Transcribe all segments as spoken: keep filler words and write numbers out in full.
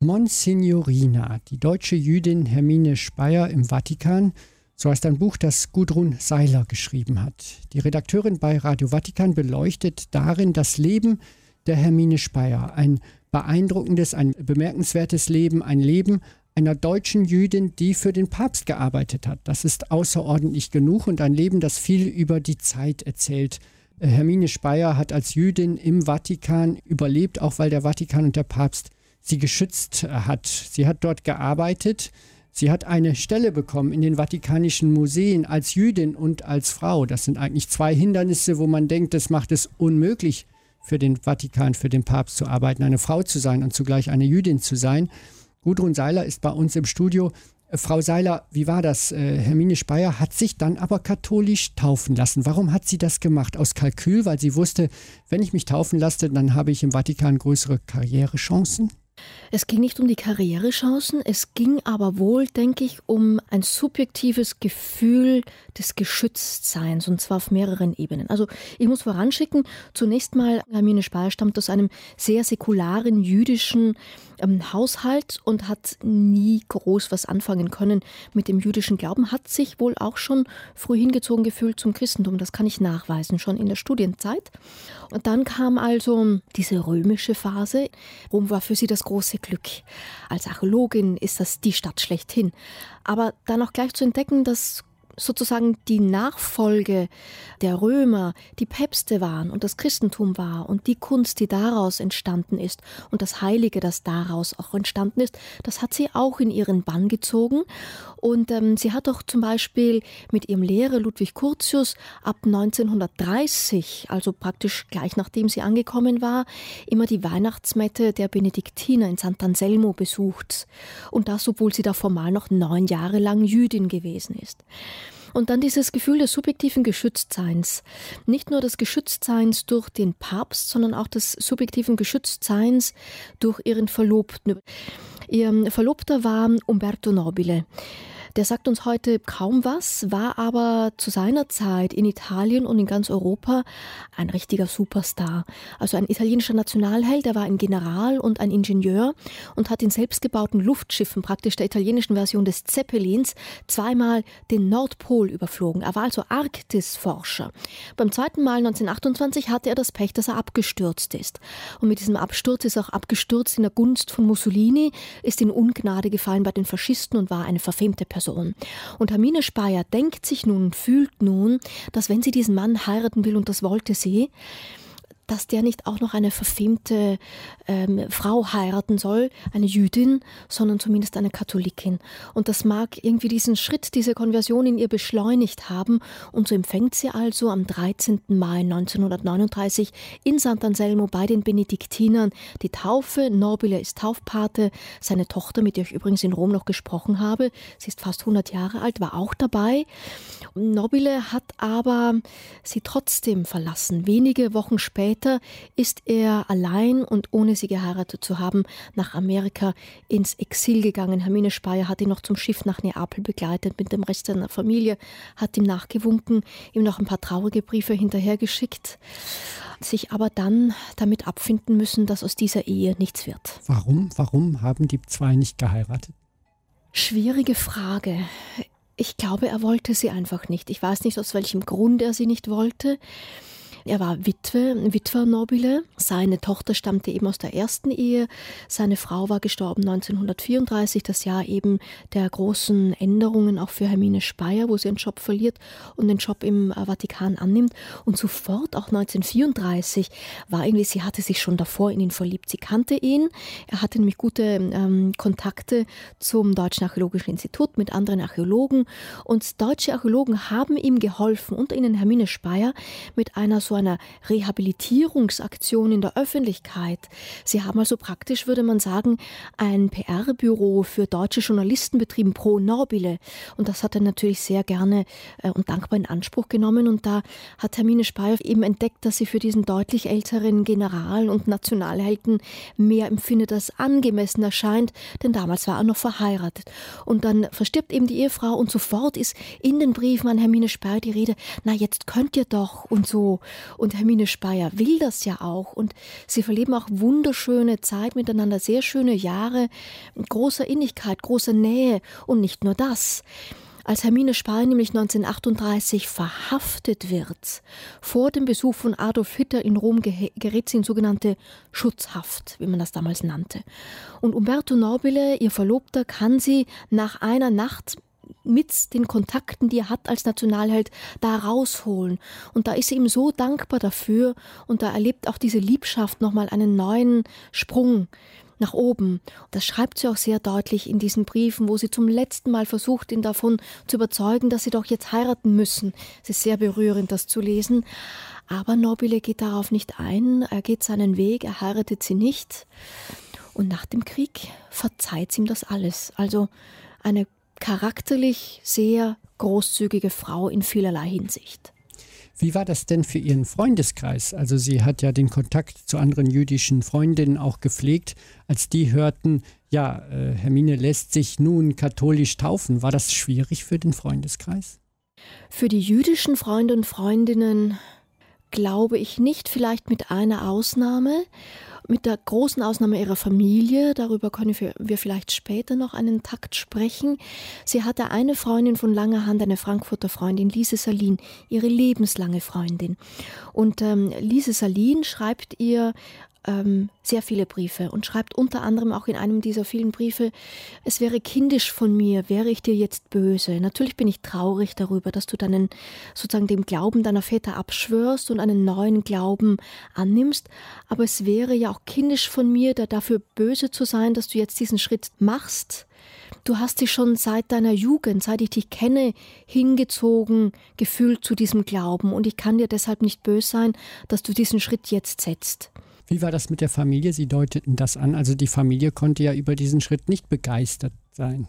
Monsignorina, die deutsche Jüdin Hermine Speyer im Vatikan, so heißt ein Buch, das Gudrun Seiler geschrieben hat. Die Redakteurin bei Radio Vatikan beleuchtet darin das Leben der Hermine Speyer. Ein beeindruckendes, ein bemerkenswertes Leben, ein Leben einer deutschen Jüdin, die für den Papst gearbeitet hat. Das ist außerordentlich genug und ein Leben, das viel über die Zeit erzählt. Hermine Speyer hat als Jüdin im Vatikan überlebt, auch weil der Vatikan und der Papst sie geschützt hat. Sie hat dort gearbeitet. Sie hat eine Stelle bekommen in den Vatikanischen Museen als Jüdin und als Frau. Das sind eigentlich zwei Hindernisse, wo man denkt, das macht es unmöglich für den Vatikan, für den Papst zu arbeiten, eine Frau zu sein und zugleich eine Jüdin zu sein. Gudrun Seiler ist bei uns im Studio. Frau Seiler, wie war das? Hermine Speyer hat sich dann aber katholisch taufen lassen. Warum hat sie das gemacht? Aus Kalkül, weil sie wusste, wenn ich mich taufen lasse, dann habe ich im Vatikan größere Karrierechancen? Es ging nicht um die Karrierechancen, es ging aber wohl, denke ich, um ein subjektives Gefühl des Geschütztseins, und zwar auf mehreren Ebenen. Also ich muss voranschicken, zunächst mal, Hermine Speyer stammt aus einem sehr säkularen jüdischen ähm, Haushalt und hat nie groß was anfangen können mit dem jüdischen Glauben, hat sich wohl auch schon früh hingezogen gefühlt zum Christentum, das kann ich nachweisen, schon in der Studienzeit. Und dann kam also diese römische Phase. Rom war für sie das große Glück. Als Archäologin ist das die Stadt schlechthin. Aber dann auch gleich zu entdecken, dass sozusagen die Nachfolge der Römer die Päpste waren und das Christentum war und die Kunst, die daraus entstanden ist und das Heilige, das daraus auch entstanden ist, das hat sie auch in ihren Bann gezogen. Und ähm, sie hat auch zum Beispiel mit ihrem Lehrer Ludwig Curtius ab neunzehnhundertdreißig, also praktisch gleich nachdem sie angekommen war, immer die Weihnachtsmette der Benediktiner in Sant'Anselmo besucht. Und das, obwohl sie da formal noch neun Jahre lang Jüdin gewesen ist. Und dann dieses Gefühl des subjektiven Geschütztseins. Nicht nur des Geschütztseins durch den Papst, sondern auch des subjektiven Geschütztseins durch ihren Verlobten. Ihr Verlobter war Umberto Nobile. Der sagt uns heute kaum was, war aber zu seiner Zeit in Italien und in ganz Europa ein richtiger Superstar. Also ein italienischer Nationalheld, er war ein General und ein Ingenieur und hat in selbstgebauten Luftschiffen, praktisch der italienischen Version des Zeppelins, zweimal den Nordpol überflogen. Er war also Arktisforscher. Beim zweiten Mal neunzehnhundertachtundzwanzig hatte er das Pech, dass er abgestürzt ist. Und mit diesem Absturz ist er auch abgestürzt in der Gunst von Mussolini, ist in Ungnade gefallen bei den Faschisten und war eine verfemte Person. Und Hermine Speyer denkt sich nun, fühlt nun, dass wenn sie diesen Mann heiraten will, und das wollte sie, dass der nicht auch noch eine verfemte ähm, Frau heiraten soll, eine Jüdin, sondern zumindest eine Katholikin. Und das mag irgendwie diesen Schritt, diese Konversion in ihr beschleunigt haben. Und so empfängt sie also am dreizehnten Mai neunzehnhundertneununddreißig in Sant'Anselmo bei den Benediktinern die Taufe. Nobile ist Taufpate. Seine Tochter, mit der ich übrigens in Rom noch gesprochen habe, sie ist fast hundert Jahre alt, war auch dabei. Nobile hat aber sie trotzdem verlassen. Wenige Wochen später ist er allein und ohne sie geheiratet zu haben nach Amerika ins Exil gegangen. Hermine Speyer hat ihn noch zum Schiff nach Neapel begleitet mit dem Rest seiner Familie, hat ihm nachgewunken, ihm noch ein paar traurige Briefe hinterhergeschickt, sich aber dann damit abfinden müssen, dass aus dieser Ehe nichts wird. Warum? Warum haben die zwei nicht geheiratet? Schwierige Frage. Ich glaube, er wollte sie einfach nicht. Ich weiß nicht, aus welchem Grund er sie nicht wollte. Er war Witwe, Witwer Nobile. Seine Tochter stammte eben aus der ersten Ehe. Seine Frau war gestorben neunzehnhundertvierunddreißig, das Jahr eben der großen Änderungen auch für Hermine Speyer, wo sie einen Job verliert und den Job im Vatikan annimmt. Und sofort, auch neunzehnhundertvierunddreißig, war irgendwie, sie hatte sich schon davor in ihn verliebt. Sie kannte ihn. Er hatte nämlich gute ähm, Kontakte zum Deutschen Archäologischen Institut mit anderen Archäologen. Und deutsche Archäologen haben ihm geholfen, unter ihnen Hermine Speyer, mit einer so einer Rehabilitierungsaktion in der Öffentlichkeit. Sie haben also praktisch, würde man sagen, ein P R-Büro für deutsche Journalisten betrieben, pro Nobile. Und das hat er natürlich sehr gerne äh, und dankbar in Anspruch genommen. Und da hat Hermine Speyer eben entdeckt, dass sie für diesen deutlich älteren General und Nationalhelden mehr empfindet, als angemessen erscheint, denn damals war er noch verheiratet. Und dann verstirbt eben die Ehefrau und sofort ist in den Briefen an Hermine Speyer die Rede, na jetzt könnt ihr doch und so. Und Hermine Speyer will das ja auch. Und sie verleben auch wunderschöne Zeit miteinander, sehr schöne Jahre, großer Innigkeit, großer Nähe. Und nicht nur das. Als Hermine Speyer nämlich neunzehnhundertachtunddreißig verhaftet wird, vor dem Besuch von Adolf Hitler in Rom gerät sie in sogenannte Schutzhaft, wie man das damals nannte. Und Umberto Nobile, ihr Verlobter, kann sie nach einer Nacht mit den Kontakten, die er hat als Nationalheld, da rausholen. Und da ist sie ihm so dankbar dafür und da erlebt auch diese Liebschaft nochmal einen neuen Sprung nach oben. Das schreibt sie auch sehr deutlich in diesen Briefen, wo sie zum letzten Mal versucht, ihn davon zu überzeugen, dass sie doch jetzt heiraten müssen. Es ist sehr berührend, das zu lesen. Aber Nobile geht darauf nicht ein. Er geht seinen Weg, er heiratet sie nicht. Und nach dem Krieg verzeiht sie ihm das alles. Also eine charakterlich sehr großzügige Frau in vielerlei Hinsicht. Wie war das denn für Ihren Freundeskreis? Also sie hat ja den Kontakt zu anderen jüdischen Freundinnen auch gepflegt. Als die hörten, ja, äh, Hermine lässt sich nun katholisch taufen, war das schwierig für den Freundeskreis? Für die jüdischen Freunde und Freundinnen glaube ich nicht, vielleicht mit einer Ausnahme. Mit der großen Ausnahme ihrer Familie, darüber können wir vielleicht später noch einen Takt sprechen. Sie hatte eine Freundin von langer Hand, eine Frankfurter Freundin, Lise Salin, ihre lebenslange Freundin. Und ähm, Lise Salin schreibt ihr ähm, sehr viele Briefe und schreibt unter anderem auch in einem dieser vielen Briefe: Es wäre kindisch von mir, wäre ich dir jetzt böse. Natürlich bin ich traurig darüber, dass du deinen, sozusagen dem Glauben deiner Väter abschwörst und einen neuen Glauben annimmst. Aber es wäre ja auch kindisch von mir, da dafür böse zu sein, dass du jetzt diesen Schritt machst. Du hast dich schon seit deiner Jugend, seit ich dich kenne, hingezogen, gefühlt zu diesem Glauben. Und ich kann dir deshalb nicht böse sein, dass du diesen Schritt jetzt setzt. Wie war das mit der Familie? Sie deuteten das an. Also die Familie konnte ja über diesen Schritt nicht begeistert sein.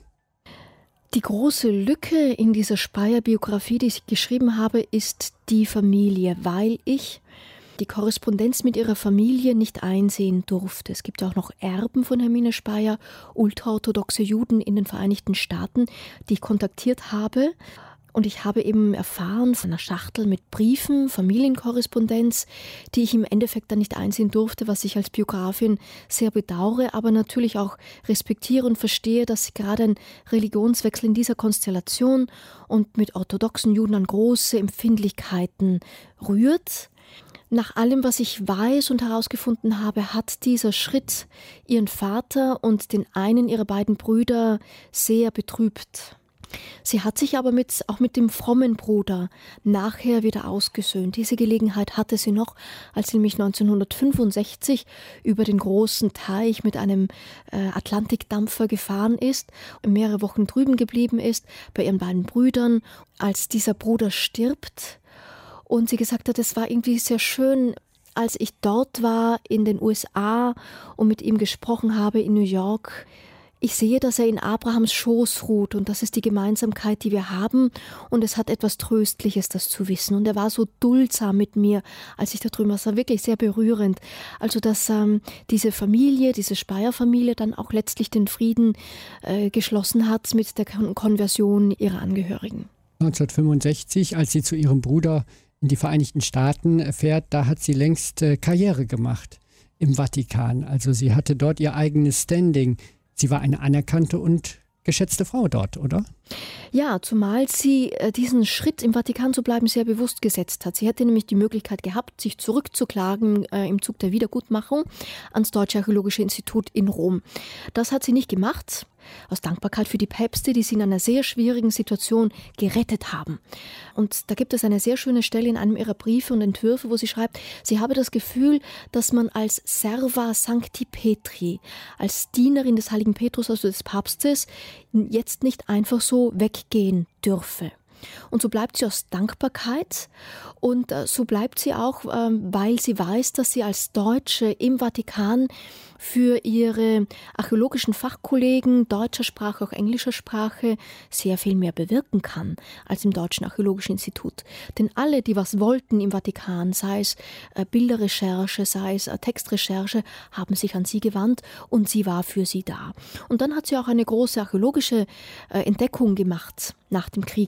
Die große Lücke in dieser Speyer-Biografie, die ich geschrieben habe, ist die Familie, weil ich die Korrespondenz mit ihrer Familie nicht einsehen durfte. Es gibt auch noch Erben von Hermine Speyer, ultraorthodoxe Juden in den Vereinigten Staaten, die ich kontaktiert habe. Und ich habe eben erfahren von einer Schachtel mit Briefen, Familienkorrespondenz, die ich im Endeffekt dann nicht einsehen durfte, was ich als Biografin sehr bedauere, aber natürlich auch respektiere und verstehe, dass gerade ein Religionswechsel in dieser Konstellation und mit orthodoxen Juden an große Empfindlichkeiten rührt. Nach allem, was ich weiß und herausgefunden habe, hat dieser Schritt ihren Vater und den einen ihrer beiden Brüder sehr betrübt. Sie hat sich aber mit, auch mit dem frommen Bruder nachher wieder ausgesöhnt. Diese Gelegenheit hatte sie noch, als sie nämlich neunzehnhundertfünfundsechzig über den großen Teich mit einem äh, Atlantikdampfer gefahren ist, mehrere Wochen drüben geblieben ist, bei ihren beiden Brüdern, als dieser Bruder stirbt. Und sie gesagt hat, es war irgendwie sehr schön, als ich dort war in den U S A und mit ihm gesprochen habe in New York. Ich sehe, dass er in Abrahams Schoß ruht und das ist die Gemeinsamkeit, die wir haben und es hat etwas Tröstliches, das zu wissen. Und er war so duldsam mit mir, als ich da drüben war. Es war wirklich sehr berührend. Also, dass ähm, diese Familie, diese Speyer-Familie dann auch letztlich den Frieden äh, geschlossen hat mit der Kon- Konversion ihrer Angehörigen. neunzehnhundertfünfundsechzig, als sie zu ihrem Bruder in die Vereinigten Staaten fährt, da hat sie längst äh, Karriere gemacht im Vatikan. Also sie hatte dort ihr eigenes Standing. Sie war eine anerkannte und geschätzte Frau dort, oder? Ja, zumal sie äh, diesen Schritt im Vatikan zu bleiben sehr bewusst gesetzt hat. Sie hätte nämlich die Möglichkeit gehabt, sich zurückzuklagen äh, im Zug der Wiedergutmachung ans Deutsche Archäologische Institut in Rom. Das hat sie nicht gemacht, aus Dankbarkeit für die Päpste, die sie in einer sehr schwierigen Situation gerettet haben. Und da gibt es eine sehr schöne Stelle in einem ihrer Briefe und Entwürfe, wo sie schreibt, sie habe das Gefühl, dass man als Serva Sancti Petri, als Dienerin des heiligen Petrus, also des Papstes, jetzt nicht einfach so weggehen dürfe. Und so bleibt sie aus Dankbarkeit und äh, so bleibt sie auch, äh, weil sie weiß, dass sie als Deutsche im Vatikan für ihre archäologischen Fachkollegen deutscher Sprache, auch englischer Sprache, sehr viel mehr bewirken kann als im Deutschen Archäologischen Institut. Denn alle, die was wollten im Vatikan, sei es äh, Bilderrecherche, sei es äh, Textrecherche, haben sich an sie gewandt und sie war für sie da. Und dann hat sie auch eine große archäologische äh, Entdeckung gemacht nach dem Krieg.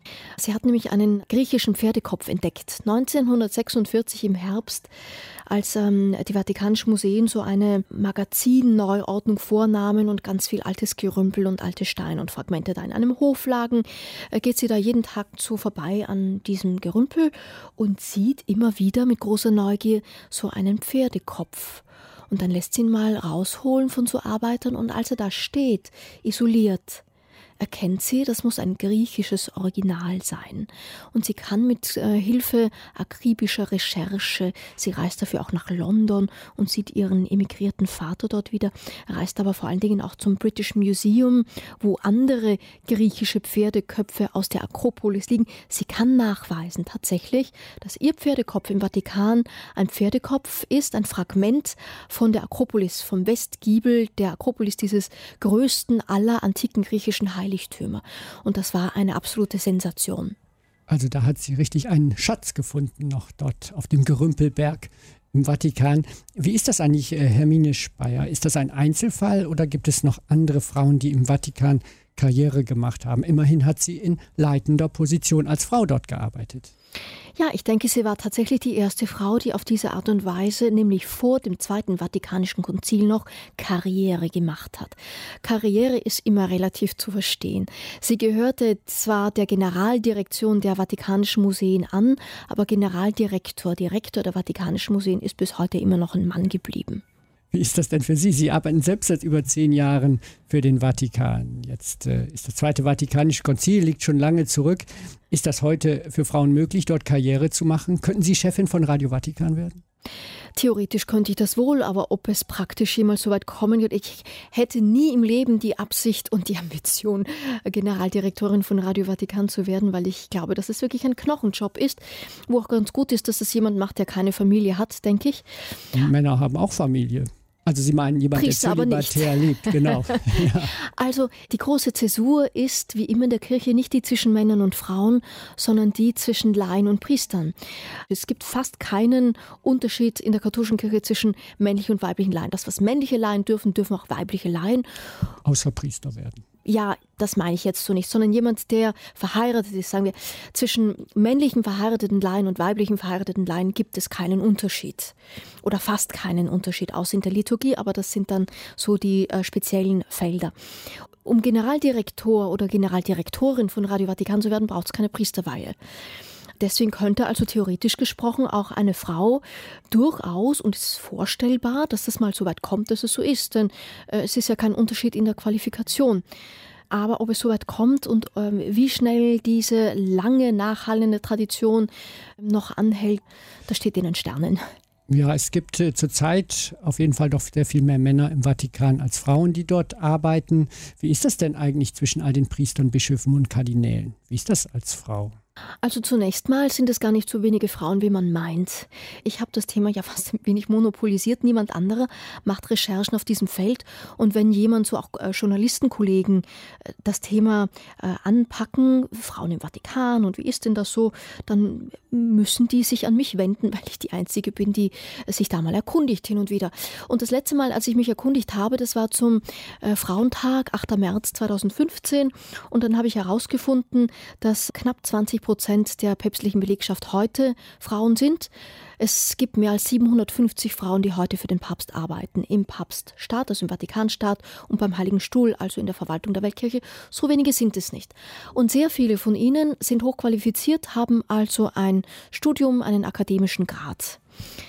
Sie hat nämlich einen griechischen Pferdekopf entdeckt. neunzehnhundertsechsundvierzig im Herbst, als ähm, die Vatikanischen Museen so eine Magazinneuordnung vornahmen und ganz viel altes Gerümpel und alte Steine und Fragmente da in einem Hof lagen, äh, geht sie da jeden Tag so vorbei an diesem Gerümpel und sieht immer wieder mit großer Neugier so einen Pferdekopf. Und dann lässt sie ihn mal rausholen von so Arbeitern und als er da steht, isoliert, erkennt sie, das muss ein griechisches Original sein. Und sie kann mit äh, Hilfe akribischer Recherche, sie reist dafür auch nach London und sieht ihren emigrierten Vater dort wieder, reist aber vor allen Dingen auch zum British Museum, wo andere griechische Pferdeköpfe aus der Akropolis liegen. Sie kann nachweisen tatsächlich, dass ihr Pferdekopf im Vatikan ein Pferdekopf ist, ein Fragment von der Akropolis, vom Westgiebel der Akropolis, dieses größten aller antiken griechischen Heiligtümer. Und das war eine absolute Sensation. Also da hat sie richtig einen Schatz gefunden, noch dort auf dem Gerümpelberg im Vatikan. Wie ist das eigentlich, Hermine Speyer? Ist das ein Einzelfall oder gibt es noch andere Frauen, die im Vatikan Karriere gemacht haben? Immerhin hat sie in leitender Position als Frau dort gearbeitet. Ja, ich denke, sie war tatsächlich die erste Frau, die auf diese Art und Weise, nämlich vor dem Zweiten Vatikanischen Konzil noch, Karriere gemacht hat. Karriere ist immer relativ zu verstehen. Sie gehörte zwar der Generaldirektion der Vatikanischen Museen an, aber Generaldirektor, Direktor der Vatikanischen Museen ist bis heute immer noch ein Mann geblieben. Wie ist das denn für Sie? Sie arbeiten selbst seit über zehn Jahren für den Vatikan. Jetzt äh, ist das Zweite Vatikanische Konzil, liegt schon lange zurück. Ist das heute für Frauen möglich, dort Karriere zu machen? Könnten Sie Chefin von Radio Vatikan werden? Theoretisch könnte ich das wohl, aber ob es praktisch jemals so weit kommen wird, ich hätte nie im Leben die Absicht und die Ambition, Generaldirektorin von Radio Vatikan zu werden, weil ich glaube, dass es wirklich ein Knochenjob ist, wo auch ganz gut ist, dass es jemand macht, der keine Familie hat, denke ich. Und Männer haben auch Familie. Also Sie meinen jemand, Priester, der zölibatär lebt, genau. Ja. Also die große Zäsur ist, wie immer in der Kirche, nicht die zwischen Männern und Frauen, sondern die zwischen Laien und Priestern. Es gibt fast keinen Unterschied in der katholischen Kirche zwischen männlichen und weiblichen Laien. Das, was männliche Laien dürfen, dürfen auch weibliche Laien. Außer Priester werden. Ja, das meine ich jetzt so nicht, sondern jemand, der verheiratet ist, sagen wir, zwischen männlichen verheirateten Laien und weiblichen verheirateten Laien gibt es keinen Unterschied oder fast keinen Unterschied, außer in der Liturgie, aber das sind dann so die äh, speziellen Felder. Um Generaldirektor oder Generaldirektorin von Radio Vatikan zu werden, braucht es keine Priesterweihe. Deswegen könnte also theoretisch gesprochen auch eine Frau durchaus, und es ist vorstellbar, dass das mal so weit kommt, dass es so ist, denn äh, es ist ja kein Unterschied in der Qualifikation. Aber ob es so weit kommt und ähm, wie schnell diese lange nachhallende Tradition noch anhält, das steht in den Sternen. Ja, es gibt äh, zurzeit auf jeden Fall doch sehr viel mehr Männer im Vatikan als Frauen, die dort arbeiten. Wie ist das denn eigentlich zwischen all den Priestern, Bischöfen und Kardinälen? Wie ist das als Frau? Also zunächst mal sind es gar nicht so wenige Frauen, wie man meint. Ich habe das Thema ja fast ein wenig monopolisiert. Niemand anderer macht Recherchen auf diesem Feld. Und wenn jemand, so auch äh, Journalistenkollegen, äh, das Thema äh, anpacken, Frauen im Vatikan und wie ist denn das so, dann müssen die sich an mich wenden, weil ich die Einzige bin, die äh, sich da mal erkundigt hin und wieder. Und das letzte Mal, als ich mich erkundigt habe, das war zum äh, Frauentag, achter März zweitausendfünfzehn. Und dann habe ich herausgefunden, dass knapp zwanzig Prozent der päpstlichen Belegschaft heute Frauen sind. Es gibt mehr als siebenhundertfünfzig Frauen, die heute für den Papst arbeiten, im Papststaat, also im Vatikanstaat und beim Heiligen Stuhl, also in der Verwaltung der Weltkirche. So wenige sind es nicht. Und sehr viele von ihnen sind hochqualifiziert, haben also ein Studium, einen akademischen Grad.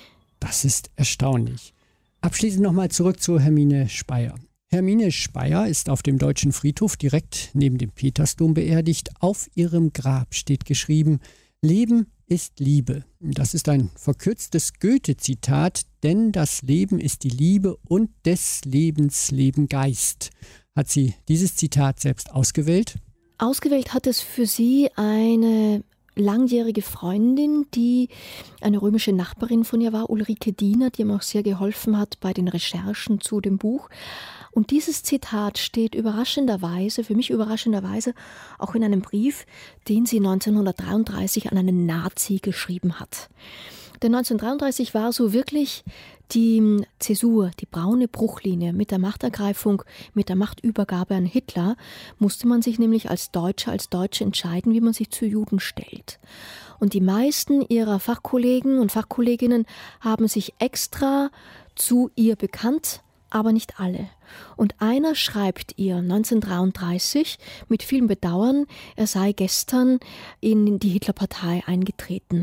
Das ist erstaunlich. Abschließend nochmal zurück zu Hermine Speyer. Hermine Speyer ist auf dem Deutschen Friedhof direkt neben dem Petersdom beerdigt. Auf ihrem Grab steht geschrieben: Leben ist Liebe. Das ist ein verkürztes Goethe-Zitat, denn das Leben ist die Liebe und des Lebens Leben Geist. Hat sie dieses Zitat selbst ausgewählt? Ausgewählt hat es für sie eine langjährige Freundin, die eine römische Nachbarin von ihr war, Ulrike Diener, die ihm auch sehr geholfen hat bei den Recherchen zu dem Buch. Und dieses Zitat steht überraschenderweise, für mich überraschenderweise, auch in einem Brief, den sie neunzehnhundertdreiunddreißig an einen Nazi geschrieben hat. Denn neunzehnhundertdreiunddreißig war so wirklich die Zäsur, die braune Bruchlinie mit der Machtergreifung, mit der Machtübergabe an Hitler, musste man sich nämlich als Deutsche, als Deutsche entscheiden, wie man sich zu Juden stellt. Und die meisten ihrer Fachkollegen und Fachkolleginnen haben sich extra zu ihr bekannt, aber nicht alle. Und einer schreibt ihr neunzehnhundertdreiunddreißig mit vielem Bedauern, er sei gestern in die Hitlerpartei eingetreten.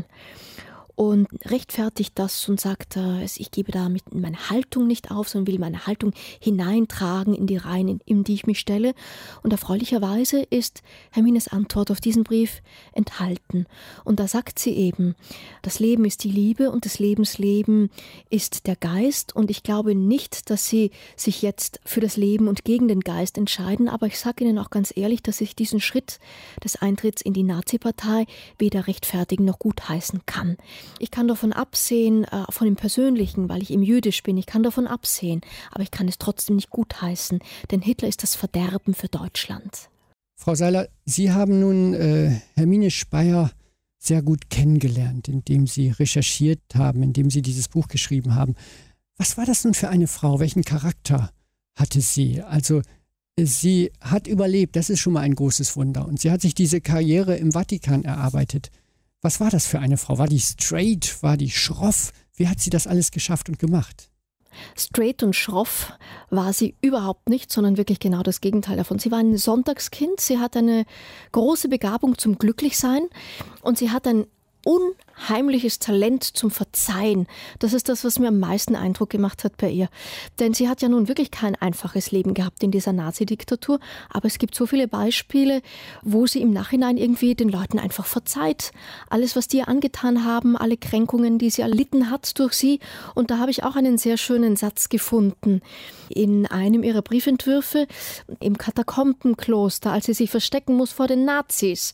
Und rechtfertigt das und sagt, äh, ich gebe da mit meine Haltung nicht auf, sondern will meine Haltung hineintragen in die Reihen, in, in die ich mich stelle. Und erfreulicherweise ist Hermines Antwort auf diesen Brief enthalten. Und da sagt sie eben, das Leben ist die Liebe und das Lebensleben ist der Geist. Und ich glaube nicht, dass sie sich jetzt für das Leben und gegen den Geist entscheiden. Aber ich sage Ihnen auch ganz ehrlich, dass ich diesen Schritt des Eintritts in die Nazi-Partei weder rechtfertigen noch gutheißen kann. Ich kann davon absehen, äh, von dem Persönlichen, weil ich eben jüdisch bin, ich kann davon absehen, aber ich kann es trotzdem nicht gutheißen, denn Hitler ist das Verderben für Deutschland. Frau Seiler, Sie haben nun äh, Hermine Speyer sehr gut kennengelernt, indem Sie recherchiert haben, indem Sie dieses Buch geschrieben haben. Was war das nun für eine Frau? Welchen Charakter hatte sie? Also sie hat überlebt, das ist schon mal ein großes Wunder. Und sie hat sich diese Karriere im Vatikan erarbeitet. Was war das für eine Frau? War die straight? War die schroff? Wie hat sie das alles geschafft und gemacht? Straight und schroff war sie überhaupt nicht, sondern wirklich genau das Gegenteil davon. Sie war ein Sonntagskind, sie hat eine große Begabung zum Glücklichsein und sie hat ein unheimliches Talent zum Verzeihen. Das ist das, was mir am meisten Eindruck gemacht hat bei ihr. Denn sie hat ja nun wirklich kein einfaches Leben gehabt in dieser Nazi-Diktatur, aber es gibt so viele Beispiele, wo sie im Nachhinein irgendwie den Leuten einfach verzeiht. Alles, was die ihr angetan haben, alle Kränkungen, die sie erlitten hat durch sie. Und da habe ich auch einen sehr schönen Satz gefunden. In einem ihrer Briefentwürfe im Katakombenkloster, als sie sich verstecken muss vor den Nazis.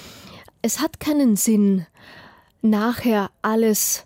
Es hat keinen Sinn, nachher alles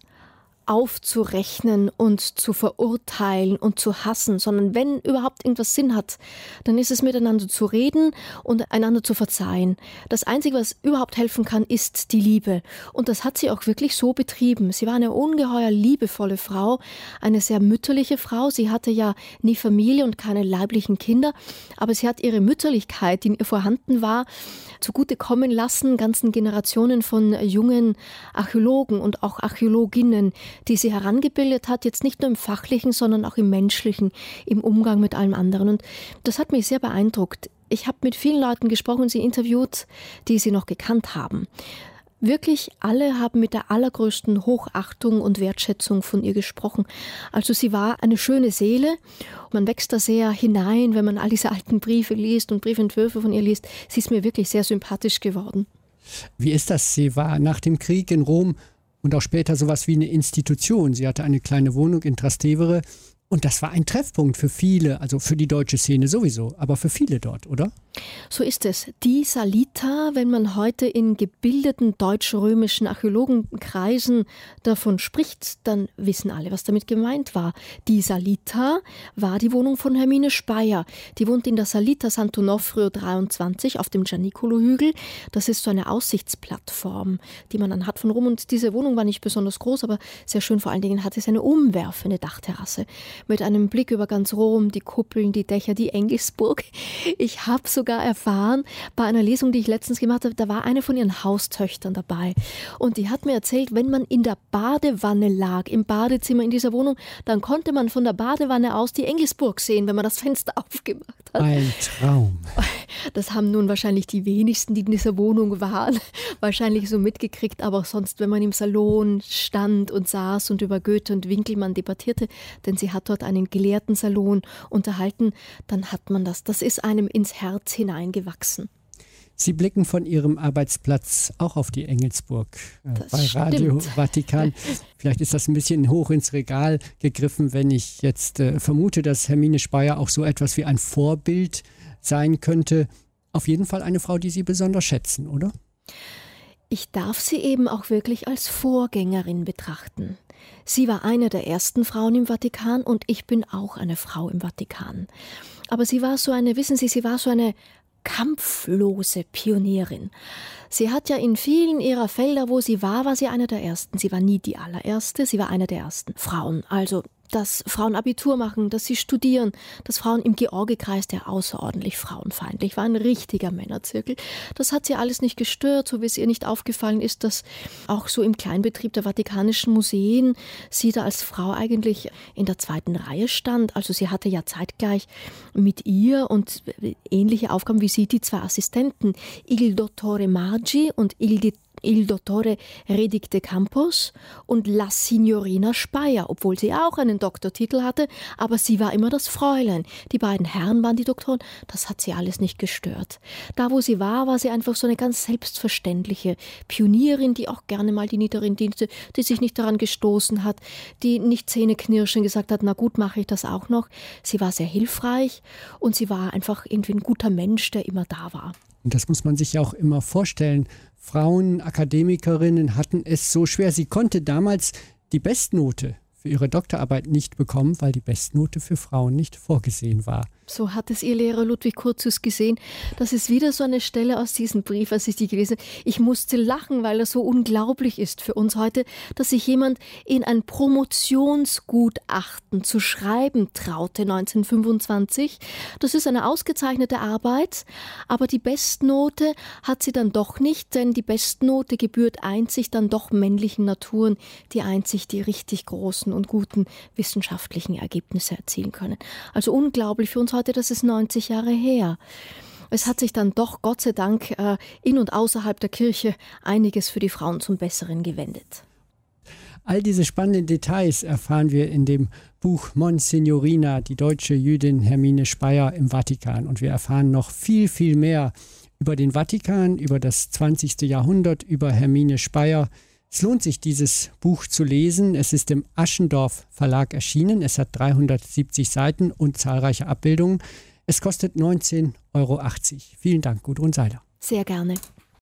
aufzurechnen und zu verurteilen und zu hassen, sondern wenn überhaupt irgendwas Sinn hat, dann ist es miteinander zu reden und einander zu verzeihen. Das Einzige, was überhaupt helfen kann, ist die Liebe. Und das hat sie auch wirklich so betrieben. Sie war eine ungeheuer liebevolle Frau, eine sehr mütterliche Frau. Sie hatte ja nie Familie und keine leiblichen Kinder, aber sie hat ihre Mütterlichkeit, die in ihr vorhanden war, zugutekommen lassen, ganzen Generationen von jungen Archäologen und auch Archäologinnen, die sie herangebildet hat, jetzt nicht nur im Fachlichen, sondern auch im Menschlichen, im Umgang mit allem anderen. Und das hat mich sehr beeindruckt. Ich habe mit vielen Leuten gesprochen und sie interviewt, die sie noch gekannt haben. Wirklich alle haben mit der allergrößten Hochachtung und Wertschätzung von ihr gesprochen. Also sie war eine schöne Seele. Man wächst da sehr hinein, wenn man all diese alten Briefe liest und Briefentwürfe von ihr liest. Sie ist mir wirklich sehr sympathisch geworden. Wie ist das? Sie war nach dem Krieg in Rom und auch später sowas wie eine Institution. Sie hatte eine kleine Wohnung in Trastevere und das war ein Treffpunkt für viele, also für die deutsche Szene sowieso, aber für viele dort, oder? So ist es. Die Salita, wenn man heute in gebildeten deutsch-römischen Archäologenkreisen davon spricht, dann wissen alle, was damit gemeint war. Die Salita war die Wohnung von Hermine Speyer. Die wohnt in der Salita Sant'Onofrio dreiundzwanzig auf dem Gianicolo-Hügel. Das ist so eine Aussichtsplattform, die man dann hat von Rom. Und diese Wohnung war nicht besonders groß, aber sehr schön. Vor allen Dingen hatte es eine umwerfende Dachterrasse mit einem Blick über ganz Rom, die Kuppeln, die Dächer, die Engelsburg. Ich habe sogar erfahren, bei einer Lesung, die ich letztens gemacht habe, da war eine von ihren Haustöchtern dabei. Und die hat mir erzählt, wenn man in der Badewanne lag, im Badezimmer in dieser Wohnung, dann konnte man von der Badewanne aus die Engelsburg sehen, wenn man das Fenster aufgemacht hat. Ein Traum. Das haben nun wahrscheinlich die wenigsten, die in dieser Wohnung waren, wahrscheinlich so mitgekriegt. Aber auch sonst, wenn man im Salon stand und saß und über Goethe und Winkelmann debattierte, denn sie hat dort einen gelehrten Salon unterhalten, dann hat man das. Das ist einem ins Herz hineingewachsen. Sie blicken von Ihrem Arbeitsplatz auch auf die Engelsburg äh, bei Radio Vatikan. Vielleicht ist das ein bisschen hoch ins Regal gegriffen, wenn ich jetzt äh, vermute, dass Hermine Speyer auch so etwas wie ein Vorbild sein könnte. Auf jeden Fall eine Frau, die Sie besonders schätzen, oder? Ich darf sie eben auch wirklich als Vorgängerin betrachten. Sie war eine der ersten Frauen im Vatikan und ich bin auch eine Frau im Vatikan. Aber sie war so eine, wissen Sie, sie war so eine kampflose Pionierin. Sie hat ja in vielen ihrer Felder, wo sie war, war sie eine der Ersten. Sie war nie die allererste, sie war eine der ersten Frauen. Also dass Frauen Abitur machen, dass sie studieren, dass Frauen im Georgikreis, der außerordentlich frauenfeindlich war, ein richtiger Männerzirkel. Das hat sie alles nicht gestört, so wie es ihr nicht aufgefallen ist, dass auch so im Kleinbetrieb der Vatikanischen Museen sie da als Frau eigentlich in der zweiten Reihe stand. Also sie hatte ja zeitgleich mit ihr und ähnliche Aufgaben wie sie die zwei Assistenten, Il Dottore Maggi und Il Di Il Dottore Redig de Campos und La Signorina Speyer, obwohl sie auch einen Doktortitel hatte, aber sie war immer das Fräulein. Die beiden Herren waren die Doktoren, das hat sie alles nicht gestört. Da, wo sie war, war sie einfach so eine ganz selbstverständliche Pionierin, die auch gerne mal die niederen Dienste, die sich nicht daran gestoßen hat, die nicht zähneknirschend gesagt hat, na gut, mache ich das auch noch. Sie war sehr hilfreich und sie war einfach irgendwie ein guter Mensch, der immer da war. Und das muss man sich ja auch immer vorstellen. Frauen, Akademikerinnen hatten es so schwer. Sie konnte damals die Bestnote für ihre Doktorarbeit nicht bekommen, weil die Bestnote für Frauen nicht vorgesehen war. So hat es ihr Lehrer Ludwig Curtius gesehen. Das ist wieder so eine Stelle aus diesem Brief, als ich die gelesen habe. Ich musste lachen, weil er so unglaublich ist für uns heute, dass sich jemand in ein Promotionsgutachten zu schreiben traute neunzehnhundertfünfundzwanzig. Das ist eine ausgezeichnete Arbeit, aber die Bestnote hat sie dann doch nicht, denn die Bestnote gebührt einzig dann doch männlichen Naturen, die einzig die richtig großen und guten wissenschaftlichen Ergebnisse erzielen können. Also unglaublich für uns heute, das ist neunzig Jahre her. Es hat sich dann doch, Gott sei Dank, in und außerhalb der Kirche einiges für die Frauen zum Besseren gewendet. All diese spannenden Details erfahren wir in dem Buch Monsignorina, die deutsche Jüdin Hermine Speyer im Vatikan. Und wir erfahren noch viel, viel mehr über den Vatikan, über das zwanzigste Jahrhundert, über Hermine Speyer. Es lohnt sich, dieses Buch zu lesen. Es ist im Aschendorff Verlag erschienen. Es hat dreihundertsiebzig Seiten und zahlreiche Abbildungen. Es kostet neunzehn Euro achtzig. Vielen Dank, Gudrun Seiler. Sehr gerne.